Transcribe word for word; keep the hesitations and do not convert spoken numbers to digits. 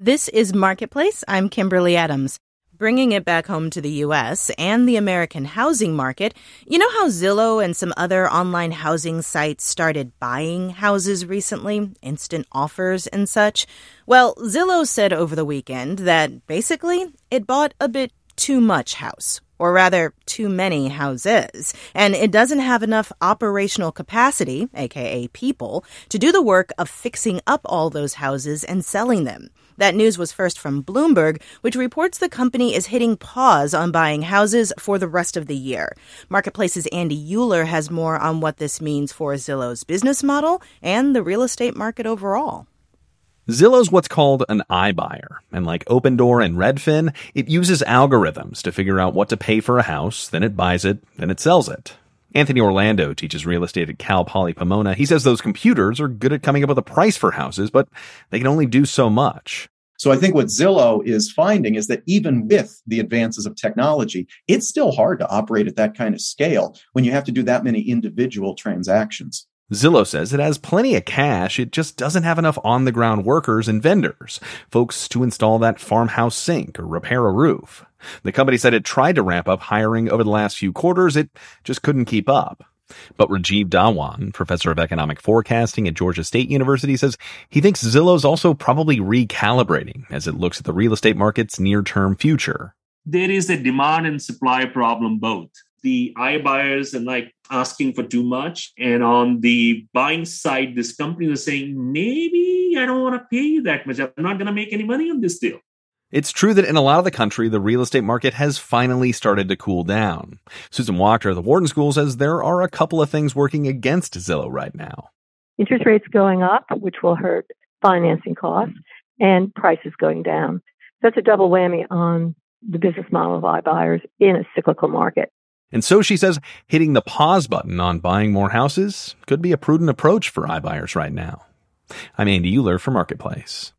This is Marketplace. I'm Kimberly Adams. Bringing it back home to the U S and the American housing market, you know how Zillow and some other online housing sites started buying houses recently, instant offers and such? Well, Zillow said over the weekend that basically it bought a bit too much house, or rather too many houses, and it doesn't have enough operational capacity, aka people, to do the work of fixing up all those houses and selling them. That news was first from Bloomberg, which reports the company is hitting pause on buying houses for the rest of the year. Marketplace's Andy Euler has more on what this means for Zillow's business model and the real estate market overall. Zillow's what's called an iBuyer, and like Opendoor and Redfin, it uses algorithms to figure out what to pay for a house, then it buys it, then it sells it. Anthony Orlando teaches real estate at Cal Poly Pomona. He says those computers are good at coming up with a price for houses, but they can only do so much. So I think what Zillow is finding is that even with the advances of technology, it's still hard to operate at that kind of scale when you have to do that many individual transactions. Zillow says it has plenty of cash, it just doesn't have enough on-the-ground workers and vendors, folks to install that farmhouse sink or repair a roof. The company said it tried to ramp up hiring over the last few quarters, it just couldn't keep up. But Rajiv Dhawan, professor of economic forecasting at Georgia State University, says he thinks Zillow's also probably recalibrating as it looks at the real estate market's near-term future. There is a demand and supply problem both. The iBuyers are like asking for too much. And on the buying side, this company is saying, maybe I don't want to pay you that much. I'm not going to make any money on this deal. It's true that in a lot of the country, the real estate market has finally started to cool down. Susan Wachter of the Wharton School says there are a couple of things working against Zillow right now. Interest rates going up, which will hurt financing costs, and prices going down. That's a double whammy on the business model of iBuyers in a cyclical market. And so she says hitting the pause button on buying more houses could be a prudent approach for iBuyers right now. I'm Andy Euler for Marketplace.